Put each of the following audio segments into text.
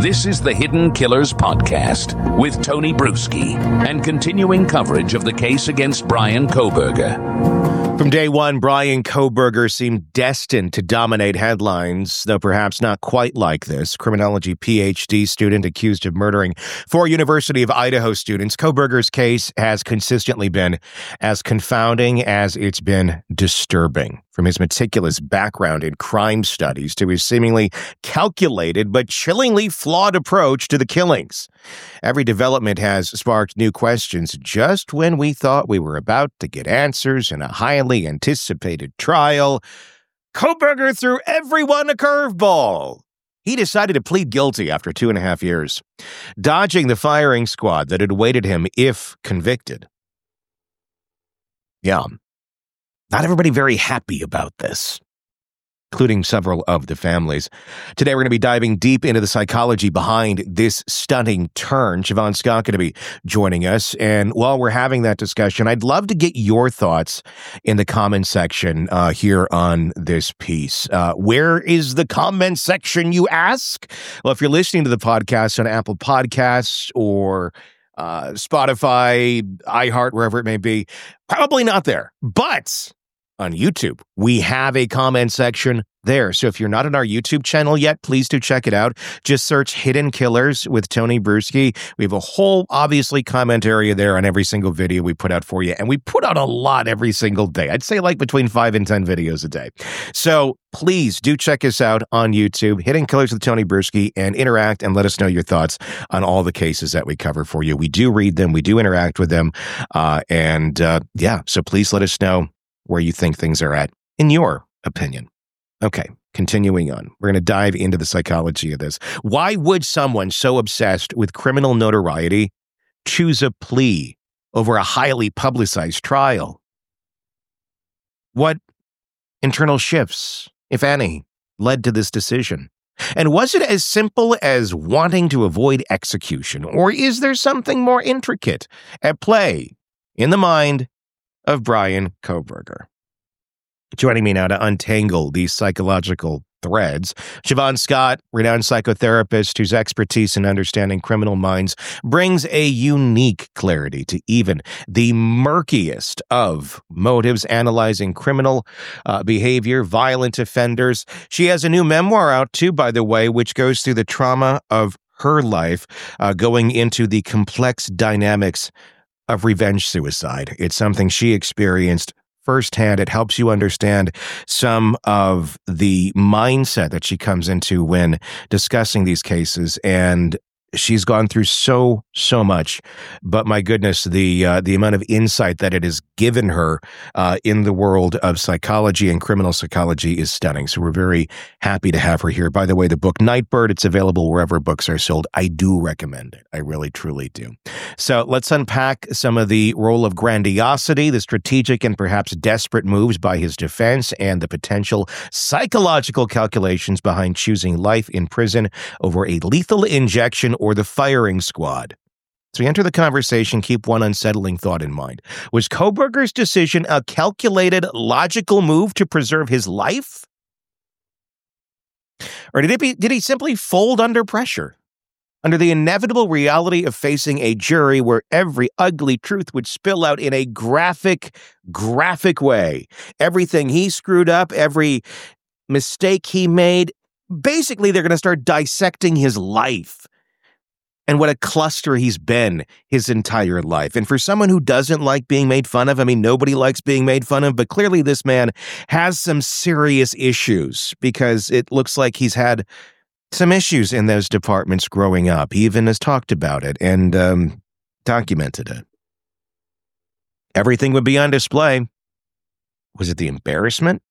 This is the Hidden Killers Podcast with Tony Brueski and continuing coverage of the case against Bryan Kohberger. From day one, Bryan Kohberger seemed destined to dominate headlines, though perhaps not quite like this. Criminology PhD student accused of murdering 4 University of Idaho students. Kohberger's case has consistently been as confounding as it's been disturbing. From his meticulous background in crime studies to his seemingly calculated but chillingly flawed approach to the killings. Every development has sparked new questions just when we thought we were about to get answers in a highly anticipated trial. Kohberger threw everyone a curveball. He decided to plead guilty after 2.5 years, dodging the firing squad that had awaited him if convicted. Yeah. Not everybody very happy about this, including several of the families. Today, we're going to be diving deep into the psychology behind this stunning turn. Siobhan Scott going to be joining us. And while we're having that discussion, I'd love to get your thoughts in the comment section here on this piece. Where is the comment section, you ask? Well, if you're listening to the podcast on Apple Podcasts or Spotify, iHeart, wherever it may be, probably not there. But on YouTube, we have a comment section there. So if you're not on our YouTube channel yet, please do check it out. Just search Hidden Killers with Tony Brueski. We have a whole, obviously, comment area there on every single video we put out for you. And we put out a lot every single day. I'd say like between 5 and 10 videos a day. So please do check us out on YouTube, Hidden Killers with Tony Brueski, and interact and let us know your thoughts on all the cases that we cover for you. We do read them. We do interact with them. So please let us know where you think things are at, in your opinion. Okay, continuing on. We're going to dive into the psychology of this. Why would someone so obsessed with criminal notoriety choose a plea over a highly publicized trial? What internal shifts, if any, led to this decision? And was it as simple as wanting to avoid execution, or is there something more intricate at play in the mind of Bryan Kohberger? Joining me now to untangle these psychological threads, Siobhan Scott, renowned psychotherapist whose expertise in understanding criminal minds brings a unique clarity to even the murkiest of motives, analyzing criminal behavior, violent offenders. She has a new memoir out too, by the way, which goes through the trauma of her life, going into the complex dynamics of revenge suicide. It's something she experienced firsthand. It helps you understand some of the mindset that she comes into when discussing these cases. And she's gone through so much, but my goodness, the amount of insight that it has given her in the world of psychology and criminal psychology is stunning. So we're very happy to have her here. By the way, the book Nightbird, it's available wherever books are sold. I do recommend it. I really, truly do. So let's unpack some of the role of grandiosity, the strategic and perhaps desperate moves by his defense, and the potential psychological calculations behind choosing life in prison over a lethal injection or the firing squad. So we enter the conversation, keep one unsettling thought in mind. Was Kohberger's decision a calculated, logical move to preserve his life? Or did he simply fold under pressure? Under the inevitable reality of facing a jury where every ugly truth would spill out in a graphic way. Everything he screwed up, every mistake he made, basically they're going to start dissecting his life. And what a cluster he's been his entire life. And for someone who doesn't like being made fun of, I mean, nobody likes being made fun of, but clearly this man has some serious issues because it looks like he's had some issues in those departments growing up. He even has talked about it and documented it. Everything would be on display. Was it the embarrassment?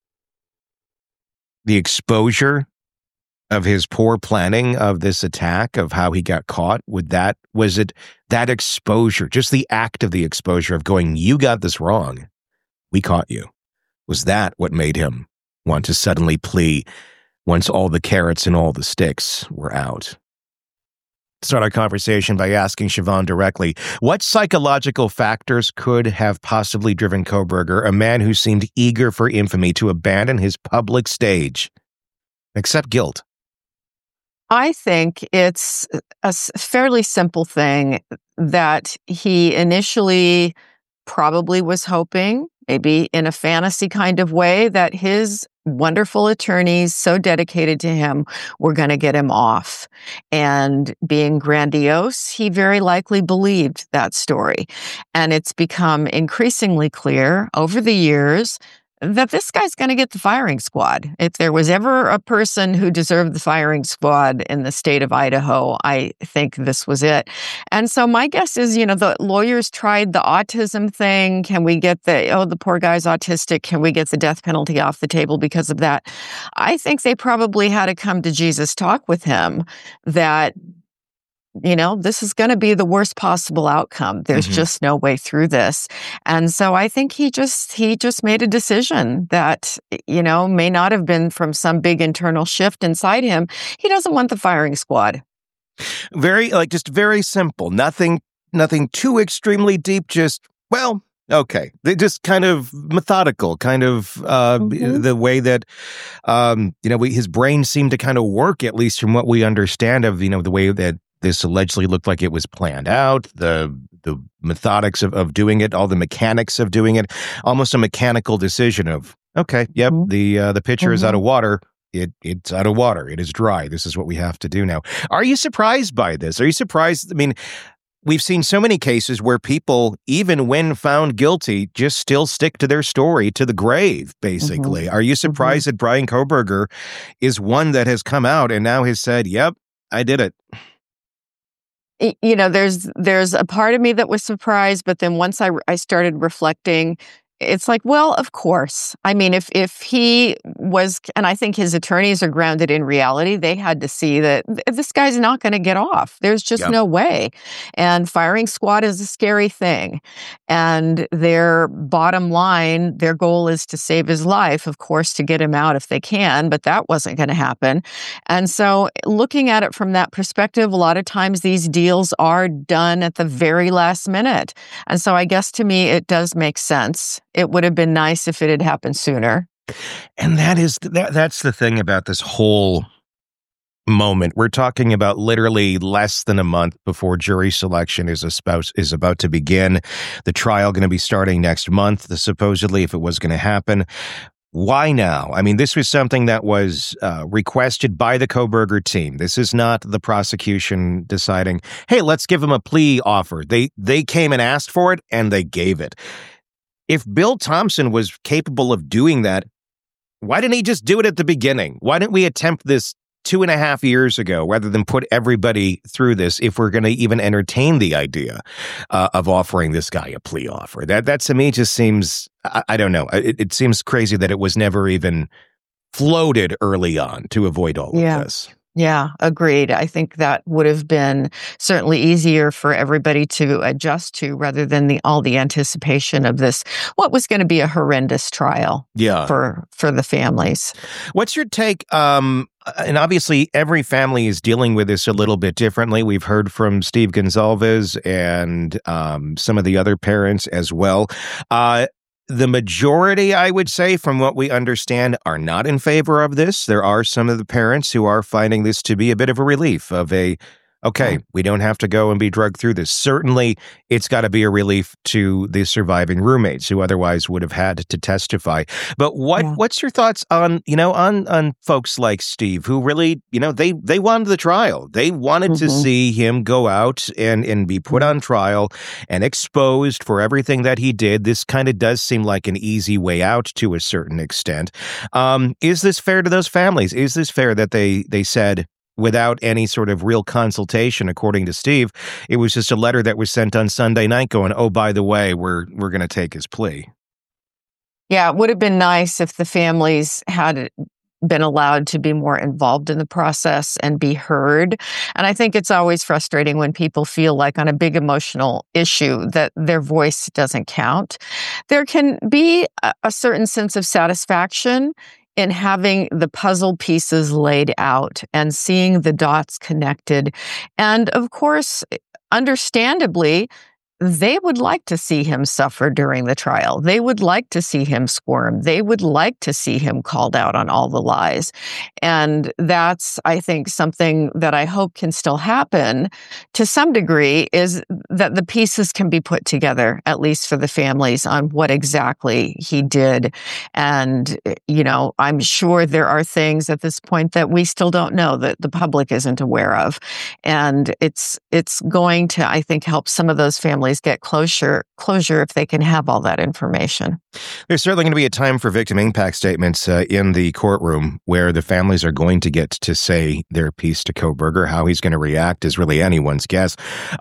The exposure of his poor planning of this attack, of how he got caught? Was it that exposure, just the act of the exposure of going, you got this wrong, we caught you? Was that what made him want to suddenly plea once all the carrots and all the sticks were out? Start our conversation by asking Siobhan directly, what psychological factors could have possibly driven Kohberger, a man who seemed eager for infamy, to abandon his public stage, accept guilt, I think it's a fairly simple thing that he initially probably was hoping, maybe in a fantasy kind of way, that his wonderful attorneys, so dedicated to him, were going to get him off. And being grandiose, he very likely believed that story. And it's become increasingly clear over the years that this guy's going to get the firing squad. If there was ever a person who deserved the firing squad in the state of Idaho, I think this was it. And so my guess is, the lawyers tried the autism thing. Can we get the poor guy's autistic. Can we get the death penalty off the table because of that? I think they probably had a come to Jesus talk with him that this is going to be the worst possible outcome. There's just no way through this. And so I think he just made a decision that, may not have been from some big internal shift inside him. He doesn't want the firing squad. Just very simple. Nothing too extremely deep. Just, well, okay. They just kind of methodical, kind of the way that, his brain seemed to kind of work, at least from what we understand of, the way that this allegedly looked like it was planned out, the methodics of doing it, all the mechanics of doing it, almost a mechanical decision of, okay, yep, the pitcher is out of water. It's out of water. It is dry. This is what we have to do now. Are you surprised by this? Are you surprised? I mean, we've seen so many cases where people, even when found guilty, just still stick to their story to the grave, basically. Are you surprised that Bryan Kohberger is one that has come out and now has said, yep, I did it? There's a part of me that was surprised, but then once I started reflecting, it's like, well, of course. I mean, if he was, and I think his attorneys are grounded in reality, they had to see that this guy's not going to get off. There's just no way. And firing squad is a scary thing. And their bottom line, their goal is to save his life, of course, to get him out if they can, but that wasn't going to happen. And so looking at it from that perspective, a lot of times these deals are done at the very last minute. And so I guess to me, it does make sense. It would have been nice if it had happened sooner. And that's the thing about this whole moment. We're talking about literally less than a month before jury selection is about to begin. The trial going to be starting next month, supposedly, if it was going to happen. Why now? I mean, this was something that was requested by the Kohberger team. This is not the prosecution deciding, hey, let's give him a plea offer. They came and asked for it, and they gave it. If Bill Thompson was capable of doing that, why didn't he just do it at the beginning? Why didn't we attempt this 2.5 years ago rather than put everybody through this if we're going to even entertain the idea of offering this guy a plea offer? That to me just seems, I don't know. It seems crazy that it was never even floated early on to avoid all of this. Yeah, agreed. I think that would have been certainly easier for everybody to adjust to rather than all the anticipation of this, what was going to be a horrendous trial for the families. What's your take? And obviously, every family is dealing with this a little bit differently. We've heard from Steve Gonsalves and some of the other parents as well. The majority, I would say, from what we understand, are not in favor of this. There are some of the parents who are finding this to be a bit of a relief of okay, we don't have to go and be drugged through this. Certainly, it's got to be a relief to the surviving roommates who otherwise would have had to testify. But what's your thoughts on folks like Steve who really, they wanted the trial. They wanted to see him go out and be put on trial and exposed for everything that he did. This kind of does seem like an easy way out to a certain extent. Is this fair to those families? Is this fair that they said, without any sort of real consultation, according to Steve, it was just a letter that was sent on Sunday night going, oh, by the way, we're going to take his plea? Yeah, it would have been nice if the families had been allowed to be more involved in the process and be heard. And I think it's always frustrating when people feel like on a big emotional issue that their voice doesn't count. There can be a certain sense of satisfaction in having the puzzle pieces laid out and seeing the dots connected. And of course, understandably, they would like to see him suffer during the trial. They would like to see him squirm. They would like to see him called out on all the lies. And that's, I think, something that I hope can still happen to some degree, is that the pieces can be put together, at least for the families, on what exactly he did. And, I'm sure there are things at this point that we still don't know, that the public isn't aware of. And it's going to, I think, help some of those families get closure if they can have all that information. There's certainly going to be a time for victim impact statements in the courtroom, where the families are going to get to say their piece to Kohberger. How he's going to react is really anyone's guess.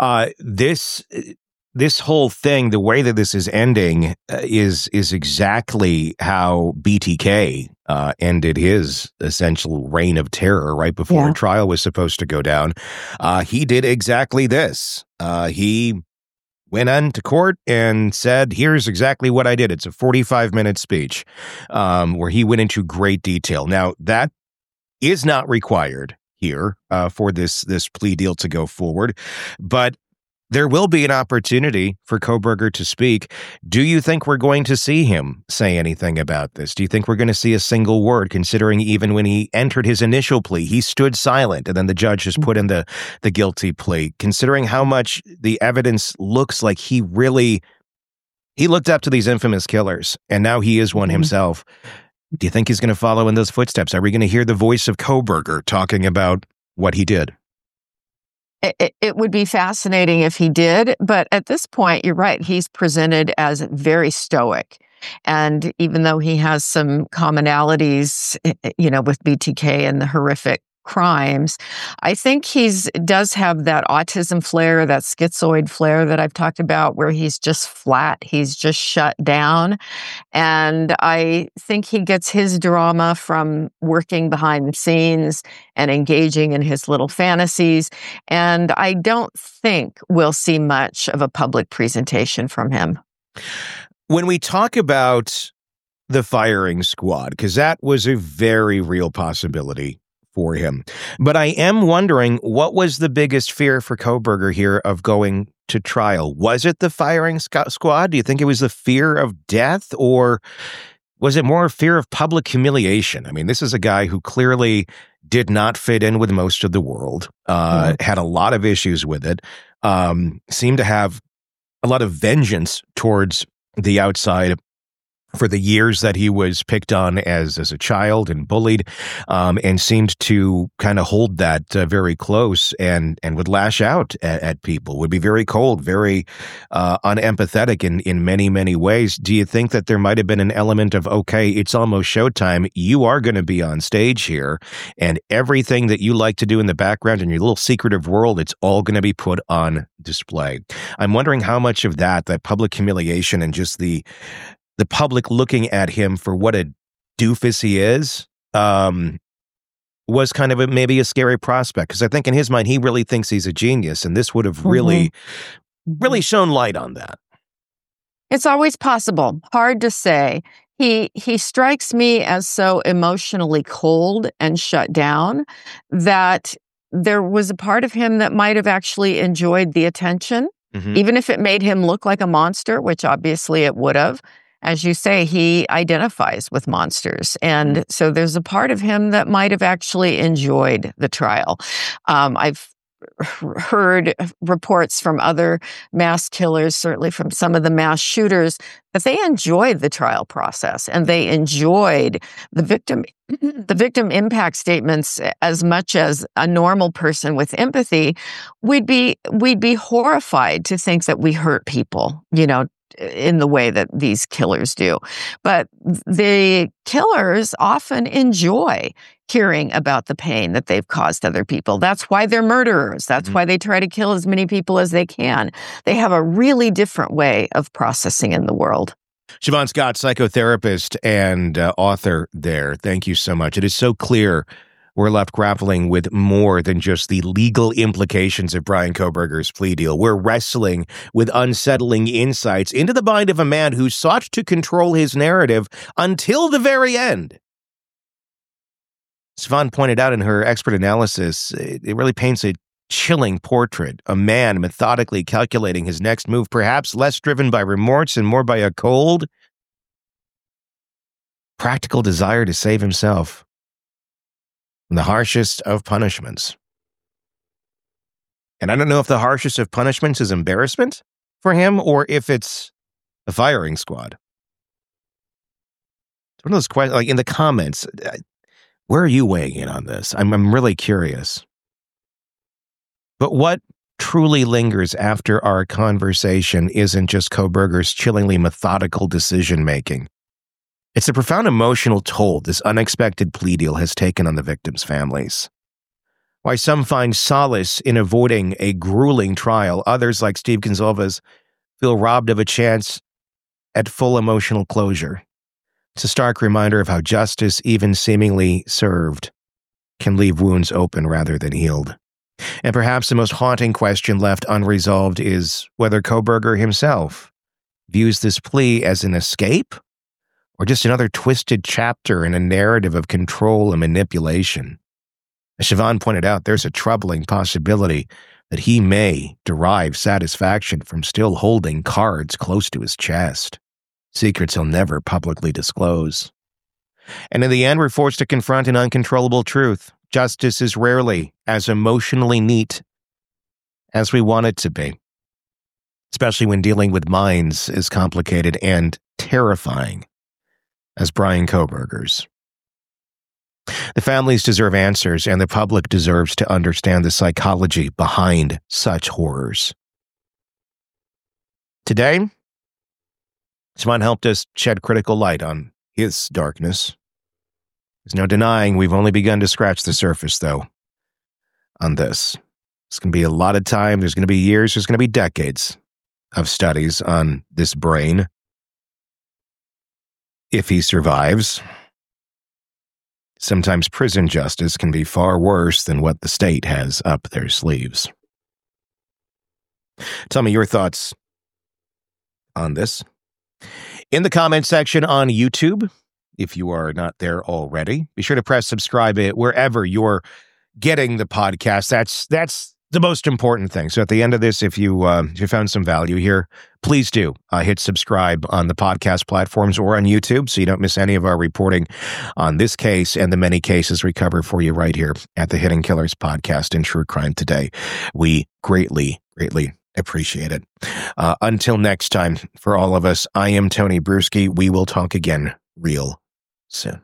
This whole thing, the way that this is ending, is exactly how BTK ended his essential reign of terror right before trial was supposed to go down. He did exactly this. He went on to court and said, here's exactly what I did. It's a 45-minute speech where he went into great detail. Now, that is not required here for this plea deal to go forward, but there will be an opportunity for Kohberger to speak. Do you think we're going to see him say anything about this? Do you think we're going to see a single word, considering even when he entered his initial plea, he stood silent, and then the judge just put in the guilty plea? Considering how much the evidence looks like he looked up to these infamous killers, and now he is one himself. Do you think he's going to follow in those footsteps? Are we going to hear the voice of Kohberger talking about what he did? It would be fascinating if he did, but at this point, you're right. He's presented as very stoic. And even though he has some commonalities, with BTK and the horrific crimes, I think does have that autism flair, that schizoid flair that I've talked about, where he's just flat, he's just shut down. And I think he gets his drama from working behind the scenes and engaging in his little fantasies. And I don't think we'll see much of a public presentation from him. When we talk about the firing squad, because that was a very real possibility for him. But I am wondering, what was the biggest fear for Kohberger here of going to trial? Was it the firing squad? Do you think it was the fear of death, or was it more fear of public humiliation? I mean, this is a guy who clearly did not fit in with most of the world, had a lot of issues with it, seemed to have a lot of vengeance towards the outside for the years that he was picked on as a child and bullied, and seemed to kind of hold that very close, and would lash out at people, would be very cold, very unempathetic in many, many ways. Do you think that there might have been an element of, okay, it's almost showtime, you are going to be on stage here, and everything that you like to do in the background in your little secretive world, it's all going to be put on display? I'm wondering how much of that public humiliation and just the public looking at him for what a doofus he is, was kind of maybe a scary prospect. Because I think in his mind, he really thinks he's a genius, and this would have really shone light on that. It's always possible. Hard to say. He strikes me as so emotionally cold and shut down that there was a part of him that might have actually enjoyed the attention, even if it made him look like a monster, which obviously it would have. As you say, he identifies with monsters. And so there's a part of him that might have actually enjoyed the trial. I've heard reports from other mass killers, certainly from some of the mass shooters, that they enjoyed the trial process and they enjoyed the victim impact statements as much as a normal person with empathy. We'd be horrified to think that we hurt people, in the way that these killers do. But the killers often enjoy hearing about the pain that they've caused other people. That's why they're murderers. That's why they try to kill as many people as they can. They have a really different way of processing in the world. Siobhan Scott, psychotherapist and author there. Thank you so much. It is so clear we're left grappling with more than just the legal implications of Bryan Kohberger's plea deal. We're wrestling with unsettling insights into the mind of a man who sought to control his narrative until the very end. Siobhan pointed out in her expert analysis, it really paints a chilling portrait, a man methodically calculating his next move, perhaps less driven by remorse and more by a cold, practical desire to save himself from the harshest of punishments. And I don't know if the harshest of punishments is embarrassment for him or if it's a firing squad. It's one of those questions, like in the comments, where are you weighing in on this? I'm really curious. But what truly lingers after our conversation isn't just Kohberger's chillingly methodical decision-making. It's the profound emotional toll this unexpected plea deal has taken on the victims' families. Why some find solace in avoiding a grueling trial, others, like Steve Gonsalves, feel robbed of a chance at full emotional closure. It's a stark reminder of how justice, even seemingly served, can leave wounds open rather than healed. And perhaps the most haunting question left unresolved is whether Kohberger himself views this plea as an escape or just another twisted chapter in a narrative of control and manipulation. As Siobhan pointed out, there's a troubling possibility that he may derive satisfaction from still holding cards close to his chest, secrets he'll never publicly disclose. And in the end, we're forced to confront an uncontrollable truth. Justice is rarely as emotionally neat as we want it to be, especially when dealing with minds as complicated and terrifying as Bryan Kohberger's. The families deserve answers, and the public deserves to understand the psychology behind such horrors. Today, Siobhan helped us shed critical light on his darkness. There's no denying we've only begun to scratch the surface, though, on this. It's going to be a lot of time. There's going to be years. There's going to be decades of studies on this brain. If he survives, sometimes prison justice can be far worse than what the state has up their sleeves. Tell me your thoughts on this in the comment section on YouTube. If you are not there already, be sure to press subscribe wherever you're getting the podcast. That's the most important thing. So at the end of this, if you found some value here, please do hit subscribe on the podcast platforms or on YouTube so you don't miss any of our reporting on this case and the many cases we cover for you right here at the Hidden Killers podcast and True Crime Today. We greatly, greatly appreciate it. Until next time, for all of us, I am Tony Bruschi. We will talk again real soon.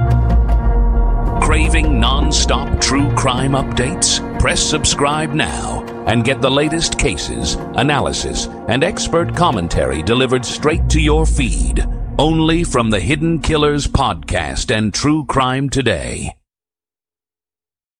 Craving non-stop true crime updates? Press subscribe now and get the latest cases, analysis, and expert commentary delivered straight to your feed. Only from the Hidden Killers podcast and True Crime Today.